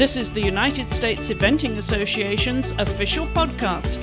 This is the United States Eventing Association's official podcast.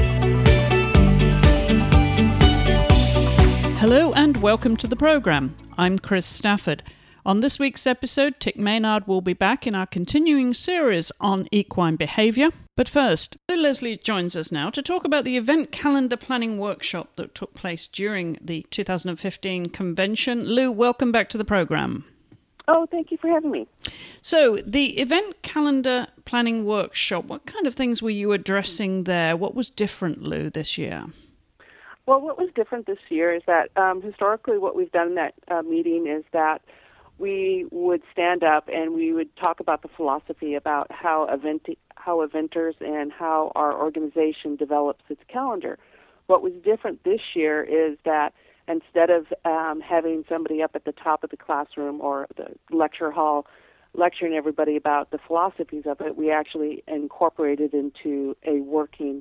Hello and welcome to the program. I'm Chris Stafford. On this week's episode, Tick Maynard will be back in our continuing series on equine behaviour. But first, Lou Leslie joins us now to talk about the event calendar planning workshop that took place during the 2015 convention. Lou, welcome back to the program. Oh, thank you for having me. So, the event calendar planning workshop, what kind of things were you addressing there? What was different, Lou, this year? Well, what was different this year is that historically what we've done in that meeting is that we would stand up and we would talk about the philosophy about how eventers and how our organization develops its calendar. What was different this year is that instead of having somebody up at the top of the classroom or the lecture hall lecturing everybody about the philosophies of it, we actually incorporated into a working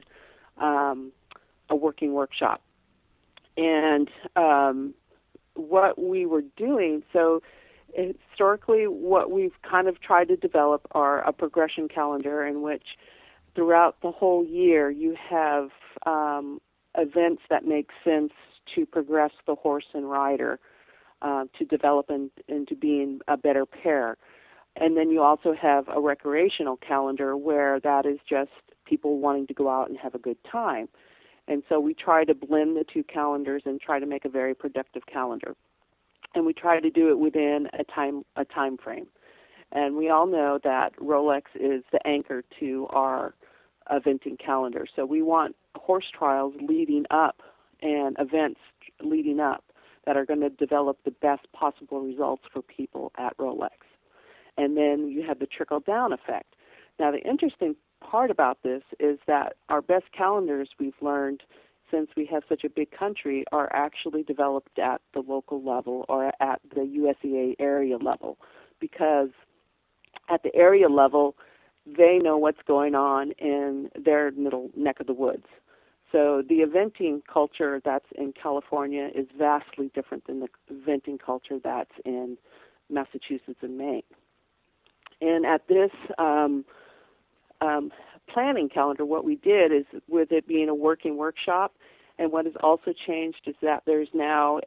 workshop. And what we were doing, so historically what we've kind of tried to develop are a progression calendar in which throughout the whole year you have events that make sense to progress the horse and rider to develop into being a better pair. And then you also have a recreational calendar where that is just people wanting to go out and have a good time. And so we try to blend the two calendars and try to make a very productive calendar. And we try to do it within a time frame. And we all know that Rolex is the anchor to our eventing calendar. So we want horse trials leading up and events leading up that are going to develop the best possible results for people at Rolex. And then you have the trickle-down effect. Now, the interesting part about this is that our best calendars, we've learned, since we have such a big country, are actually developed at the local level or at the USEA area level, because at the area level, they know what's going on in their middle neck of the woods. So the eventing culture that's in California is vastly different than the eventing culture that's in Massachusetts and Maine. And at this planning calendar, what we did is, with it being a working workshop, and what has also changed is that there's now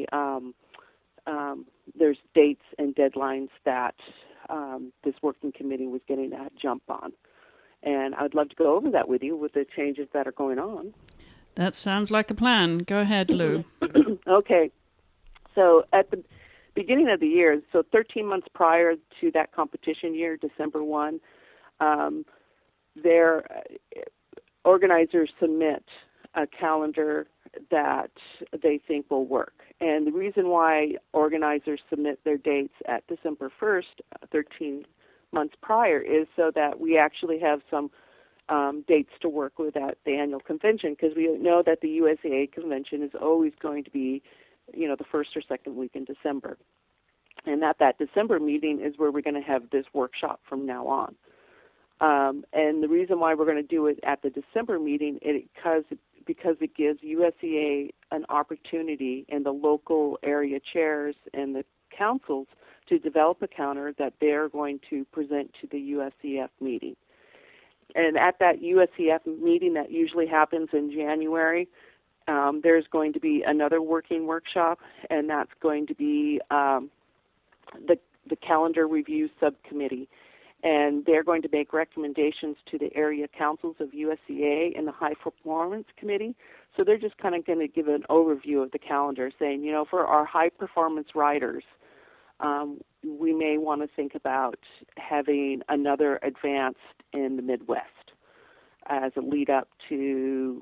there's dates and deadlines that this working committee was getting a jump on. And I'd love to go over that with you with the changes that are going on. That sounds like a plan. Go ahead, Lou. Okay. So at the beginning of the year, so 13 months prior to that competition year, December 1, their organizers submit a calendar that they think will work. And the reason why organizers submit their dates at December 1st, 13 months prior, is so that we actually have some dates to work with at the annual convention, because we know that the USAA convention is always going to be, the first or second week in December. And at that December meeting is where we're going to have this workshop from now on. And the reason why we're going to do it at the December meeting is because it gives USEA an opportunity, and the local area chairs and the councils, to develop a calendar that they're going to present to the USEF meeting. And at that USEF meeting that usually happens in January, there's going to be another working workshop, and that's going to be the calendar review subcommittee. And they're going to make recommendations to the area councils of USEA and the High Performance Committee. So they're just kind of going to give an overview of the calendar, saying, for our high-performance riders, we may want to think about having another advanced in the Midwest as a lead-up to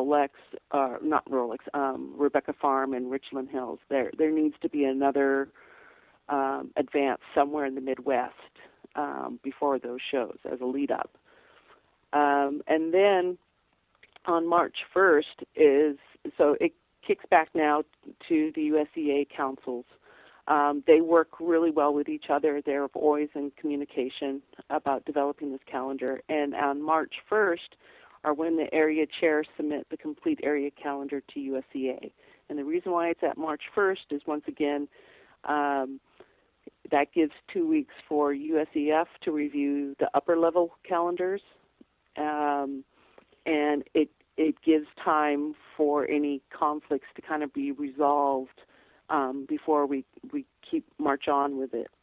Rebecca Farm and Richland Hills. There needs to be another advance somewhere in the Midwest before those shows as a lead-up. And then on March 1st so it kicks back now to the USEA councils. They work really well with each other. They're always in communication about developing this calendar. And on March 1st are when the area chairs submit the complete area calendar to USEA. And the reason why it's at March 1st is, once again, that gives 2 weeks for USEF to review the upper level calendars, and it gives time for any conflicts to kind of be resolved before we march on with it.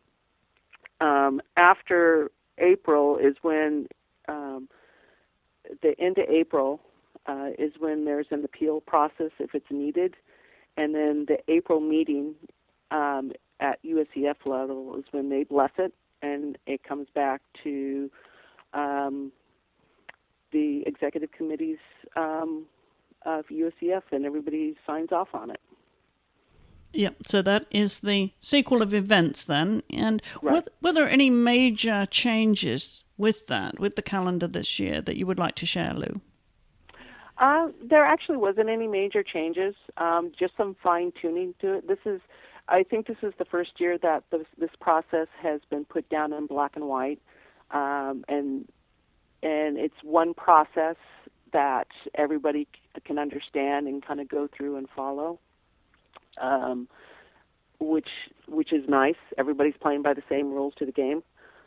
After April is when the end of April is when there's an appeal process if it's needed, and then the April meeting at USEF level is when they bless it, and it comes back to the executive committees of USEF, and everybody signs off on it. Yeah, so that is the sequel of events then. And Right. were there any major changes with the calendar this year that you would like to share, Lou? There actually wasn't any major changes, just some fine-tuning to it. I think this is the first year that this process has been put down in black and white, and it's one process that everybody can understand and kind of go through and follow, which is nice. Everybody's playing by the same rules to the game,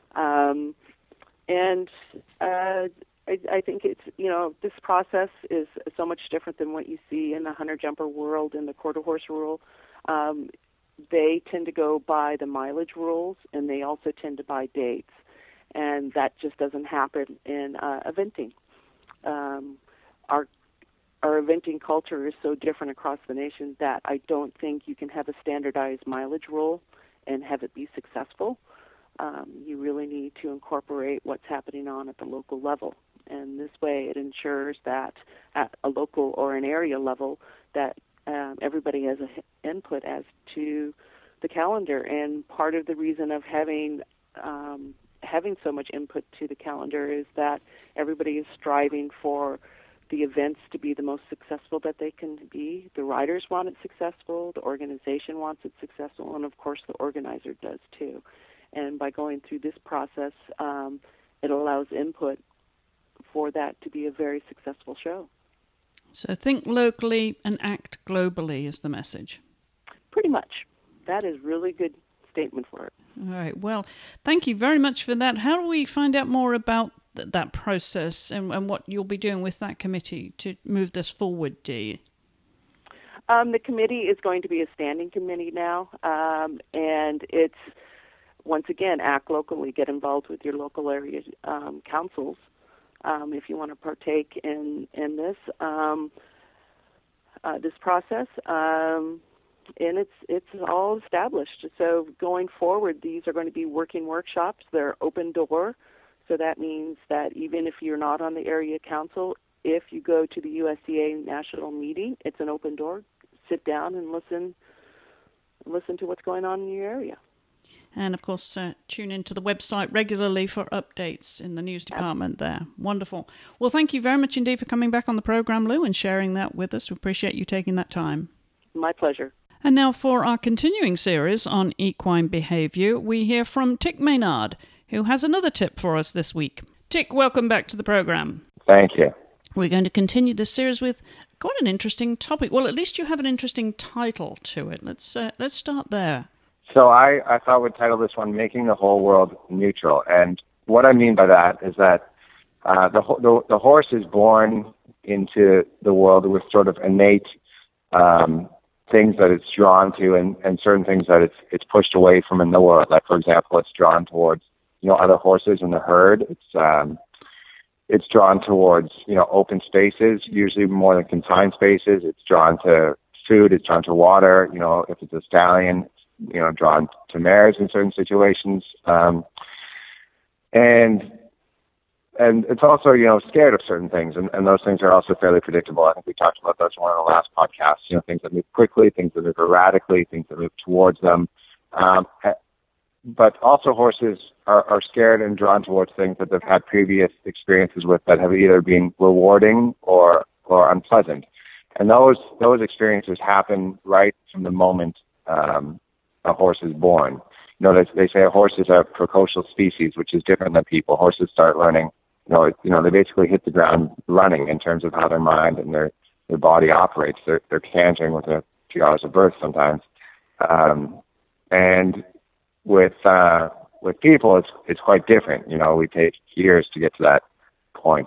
and I think it's, this process is so much different than what you see in the hunter-jumper world and the quarter-horse rule. They tend to go by the mileage rules, and they also tend to buy dates, and that just doesn't happen in eventing. Our eventing culture is so different across the nation that I don't think you can have a standardized mileage rule and have it be successful. You really need to incorporate what's happening on at the local level. And this way it ensures that at a local or an area level that everybody has an input as to the calendar. And part of the reason of having so much input to the calendar is that everybody is striving for the events to be the most successful that they can be. The riders want it successful, the organization wants it successful, and of course the organizer does too. And by going through this process, it allows input for that to be a very successful show. So think locally and act globally is the message. Pretty much. That is really good statement for it. All right. Well, thank you very much for that. How do we find out more about that process and what you'll be doing with that committee to move this forward, Dee? The committee is going to be a standing committee now, and it's, once again, act locally, get involved with your local area councils if you want to partake in this this process. And it's all established. So going forward, these are going to be working workshops. They're open door. So that means that even if you're not on the area council, if you go to the USEA national meeting, it's an open door. Sit down and listen to what's going on in your area. And, of course, tune into the website regularly for updates in the news department there. Wonderful. Well, thank you very much indeed for coming back on the program, Lou, and sharing that with us. We appreciate you taking that time. My pleasure. And now for our continuing series on equine behaviour, we hear from Tick Maynard, who has another tip for us this week. Tick, welcome back to the program. Thank you. We're going to continue this series with quite an interesting topic. Well, at least you have an interesting title to it. Let's start there. So I thought we'd title this one "Making the Whole World Neutral," and what I mean by that is that the horse is born into the world with sort of innate things that it's drawn to, and certain things that it's pushed away from in the world. Like, for example, it's drawn towards other horses in the herd. It's drawn towards open spaces, usually more than confined spaces. It's drawn to food. It's drawn to water. If it's a stallion, drawn to mares in certain situations, and it's also scared of certain things, and those things are also fairly predictable. I think we talked about those in one of the last podcasts. Things that move quickly, things that move erratically, things that move towards them. But also horses are scared and drawn towards things that they've had previous experiences with that have either been rewarding or unpleasant, and those experiences happen right from the moment a horse is born. They say a horse is a precocial species, which is different than people. Horses start learning, they basically hit the ground running in terms of how their mind and their body operates. They're cantering with a few hours of birth sometimes. And with people, it's quite different. You know, we take years to get to that point.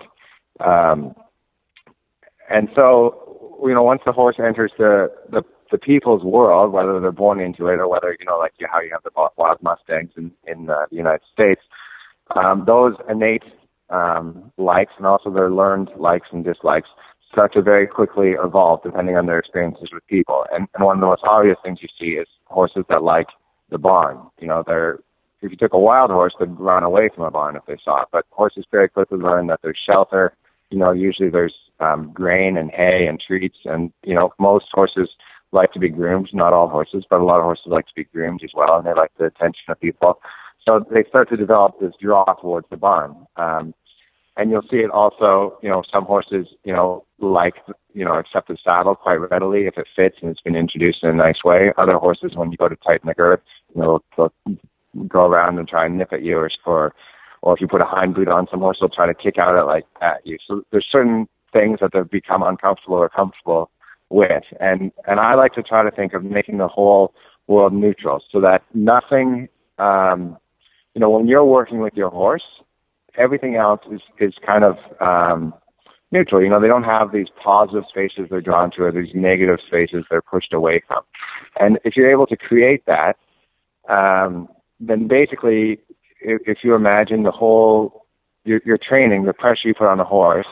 And so, you know, once the horse enters the people's world, whether they're born into it or whether, you know, like how you have the wild Mustangs in the United States, those innate likes and also their learned likes and dislikes start to very quickly evolve depending on their experiences with people. And one of the most obvious things you see is horses that like the barn. You know, if you took a wild horse, they'd run away from a barn if they saw it. But horses very quickly learn that there's shelter. You know, usually there's grain and hay and treats. And, you know, most horses like to be groomed. Not all horses, but a lot of horses like to be groomed as well, and they like the attention of people. So they start to develop this draw towards the barn. And you'll see it also, you know, some horses, you know, like, you know, accept the saddle quite readily if it fits and it's been introduced in a nice way. Other horses, when you go to tighten the girth, you know, they'll go around and try and nip at you, or if you put a hind boot on, some horse will try to kick out at you. So there's certain things that they've become uncomfortable or comfortable with. And I like to try to think of making the whole world neutral so that nothing, you know, when you're working with your horse, everything else is kind of neutral. You know, they don't have these positive spaces they're drawn to or these negative spaces they're pushed away from. And if you're able to create that, then basically, if you imagine the whole, your training, the pressure you put on the horse,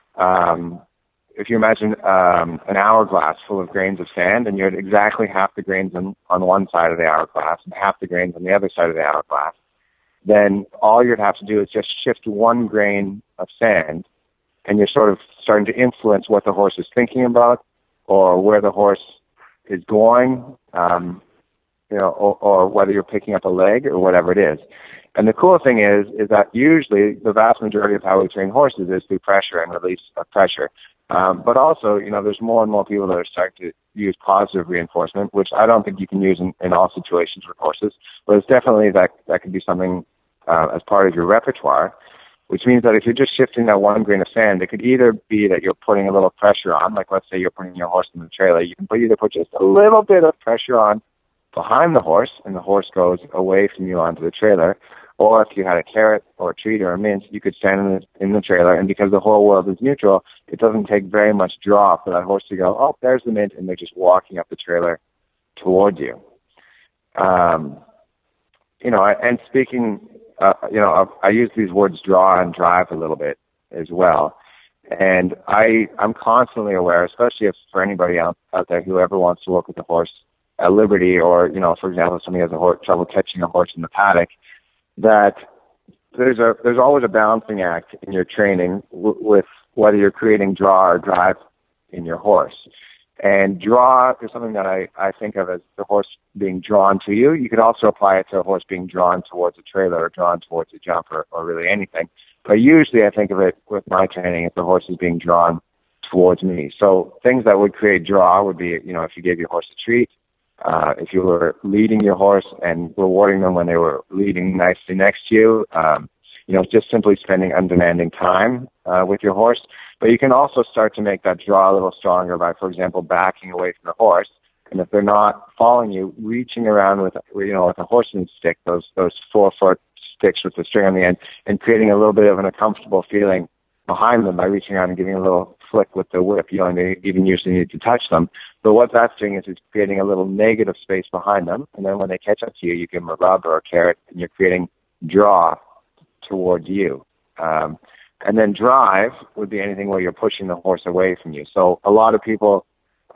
if you imagine an hourglass full of grains of sand and you had exactly half the grains on one side of the hourglass and half the grains on the other side of the hourglass, then all you'd have to do is just shift one grain of sand, and you're sort of starting to influence what the horse is thinking about or where the horse is going, you know, or whether you're picking up a leg or whatever it is. And the cool thing is that usually the vast majority of how we train horses is through pressure and release of pressure. But also, you know, there's more and more people that are starting to use positive reinforcement, which I don't think you can use in all situations with horses. But it's definitely that could be something as part of your repertoire, which means that if you're just shifting that one grain of sand, it could either be that you're putting a little pressure on, like let's say you're putting your horse in the trailer, you can either put just a little bit of pressure on behind the horse, and the horse goes away from you onto the trailer. Or if you had a carrot or a treat or a mint, you could stand in the trailer, and because the whole world is neutral, it doesn't take very much draw for that horse to go, oh, there's the mint, and they're just walking up the trailer towards you. You know, and speaking, you know, I use these words draw and drive a little bit as well. And I'm constantly aware, especially if for anybody out there who ever wants to work with a horse at liberty, or, you know, for example, if somebody has trouble catching a horse in the paddock, that there's always a balancing act in your training with whether you're creating draw or drive in your horse. And draw is something that I think of as the horse being drawn to you. You could also apply it to a horse being drawn towards a trailer or drawn towards a jump or really anything. But usually I think of it with my training as the horse is being drawn towards me. So things that would create draw would be, you know, if you gave your horse a treat, if you were leading your horse and rewarding them when they were leading nicely next to you, you know, just simply spending undemanding time with your horse. But you can also start to make that draw a little stronger by, for example, backing away from the horse. And if they're not following you, reaching around with, you know, with a horseman's stick, those 4-foot sticks with the string on the end, and creating a little bit of an uncomfortable feeling behind them by reaching around and giving a little flick with the whip. You don't even usually need to touch them. But what that's doing is it's creating a little negative space behind them. And then when they catch up to you, you give them a rub or a carrot, and you're creating draw towards you. And then drive would be anything where you're pushing the horse away from you. So a lot of people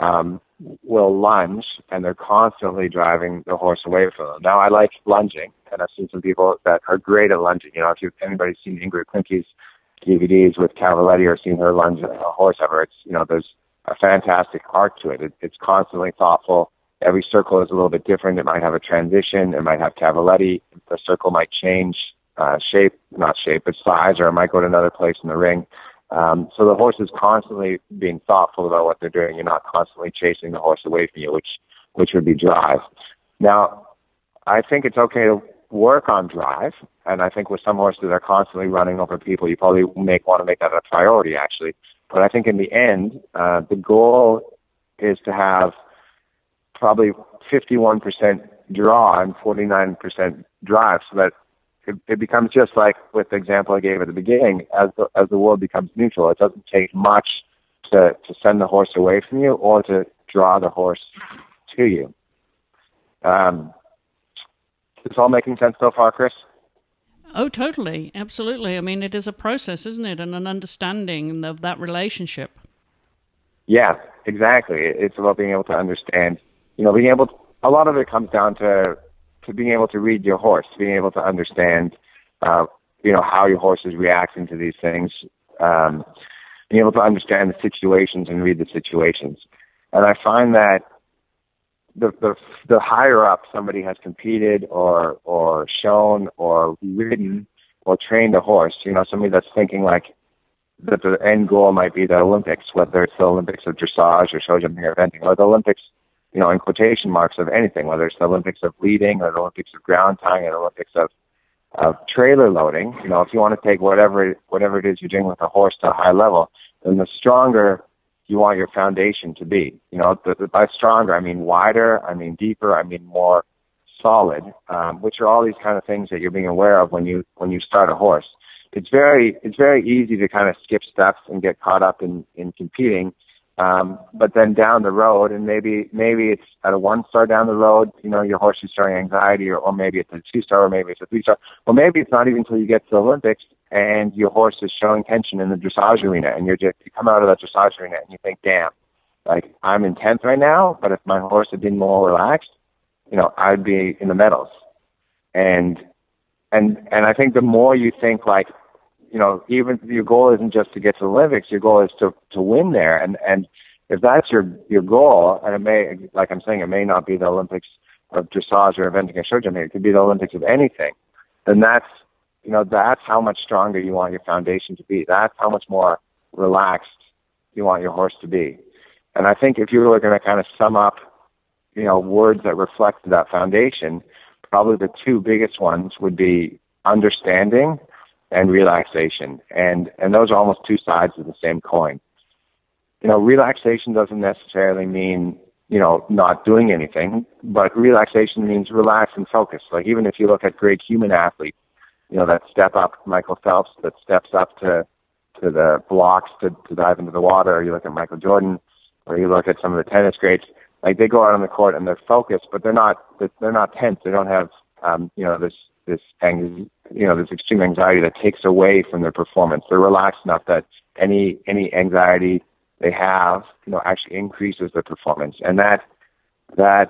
will lunge, and they're constantly driving the horse away from them. Now, I like lunging, and I've seen some people that are great at lunging. You know, if anybody's seen Ingrid Klimke's DVDs with Cavaletti or seen her lunge a horse ever, it's, you know, there's a fantastic arc to it. It's constantly thoughtful. Every circle is a little bit different. It might have a transition. It might have Cavaletti. The circle might change not shape, but size, or it might go to another place in the ring. So the horse is constantly being thoughtful about what they're doing. You're not constantly chasing the horse away from you, which would be drive. Now, I think it's okay to work on drive, and I think with some horses that are constantly running over people, you probably want to make that a priority, actually. But I think in the end, the goal is to have probably 51% draw and 49% drive, so that it becomes just like with the example I gave at the beginning. As the world becomes neutral, it doesn't take much to send the horse away from you or to draw the horse to you. Is this all making sense so far, Chris? Oh, totally. Absolutely. I mean, it is a process, isn't it? And an understanding of that relationship. Yeah, exactly. It's about being able to understand, a lot of it comes down to being able to read your horse, being able to understand, how your horse is reacting to these things, being able to understand the situations and read the situations. And I find that the higher up somebody has competed or shown or ridden or trained a horse, somebody that's thinking like that the end goal might be the Olympics, whether it's the Olympics of dressage or show jumping or eventing, or the Olympics, in quotation marks of anything, whether it's the Olympics of leading or the Olympics of ground tying or the Olympics of trailer loading. If you want to take whatever it is you're doing with a horse to a high level, then the stronger you want your foundation to be. By stronger, I mean wider, I mean deeper, I mean more solid, which are all these kind of things that you're being aware of when you start a horse. It's very easy to kind of skip steps and get caught up in competing, but then down the road, and maybe it's at a 1-star down the road, your horse is showing anxiety, or maybe it's a 2-star, or maybe it's a 3-star, or maybe it's not even until you get to the Olympics and your horse is showing tension in the dressage arena, and you come out of that dressage arena and you think, damn, like I'm in 10th right now, but if my horse had been more relaxed, I'd be in the medals. And I think the more you think like, even your goal isn't just to get to the Olympics, your goal is to win there. And if that's your goal, and it may, like I'm saying, it may not be the Olympics of dressage or eventing or show jumping, it could be the Olympics of anything, then that's how much stronger you want your foundation to be. That's how much more relaxed you want your horse to be. And I think if you were going to kind of sum up, words that reflect that foundation, probably the two biggest ones would be understanding and relaxation. And those are almost two sides of the same coin. Relaxation doesn't necessarily mean, not doing anything, but relaxation means relax and focus. Like even if you look at great human athletes, that step up, Michael Phelps, that steps up to the blocks to dive into the water, or you look at Michael Jordan, or you look at some of the tennis greats, like they go out on the court and they're focused, but they're not tense. They don't have, this extreme anxiety that takes away from their performance. They're relaxed enough that any anxiety they have, actually increases their performance. And that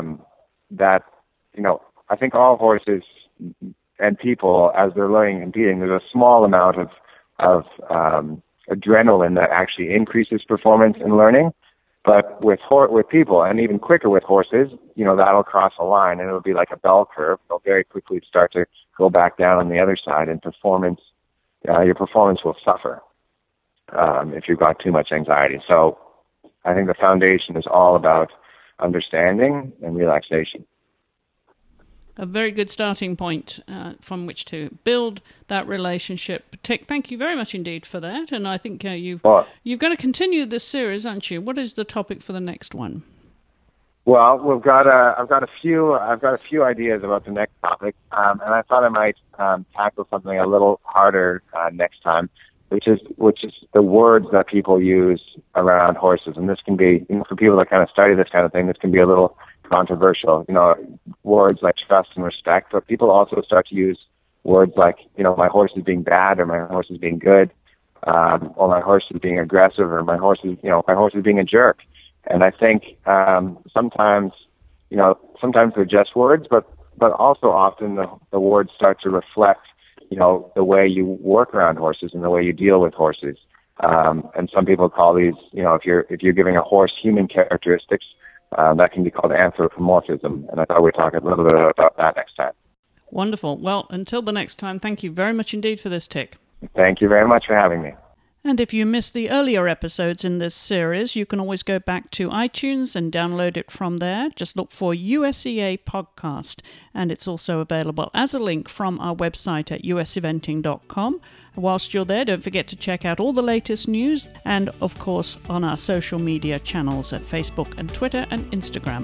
I think all horses and people, as they're learning and competing, there's a small amount of adrenaline that actually increases performance in learning. But with people, and even quicker with horses, that'll cross a line, and it'll be like a bell curve. They'll very quickly start to go back down on the other side, and your performance will suffer if you've got too much anxiety. So I think the foundation is all about understanding and relaxation. A very good starting point from which to build that relationship. Thank you very much indeed for that. And I think you've got to continue this series, aren't you? What is the topic for the next one? Well, I've got a few ideas about the next topic, and I thought I might tackle something a little harder next time, which is the words that people use around horses. And this can be, for people that kind of study this kind of thing, this can be a little controversial, words like trust and respect, but people also start to use words like, my horse is being bad, or my horse is being good, or my horse is being aggressive, or my horse is being a jerk. And I think sometimes they're just words, but also often the words start to reflect, the way you work around horses and the way you deal with horses. And some people call these, if you're giving a horse human characteristics, that can be called anthropomorphism, and I thought we'd talk a little bit about that next time. Wonderful. Well, until the next time, thank you very much indeed for this, Tick. Thank you very much for having me. And if you missed the earlier episodes in this series, you can always go back to iTunes and download it from there. Just look for USEA Podcast, and it's also available as a link from our website at useventing.com. Whilst you're there, don't forget to check out all the latest news and, of course, on our social media channels at Facebook and Twitter and Instagram.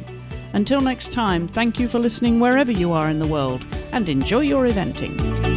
Until next time, thank you for listening wherever you are in the world, and enjoy your eventing.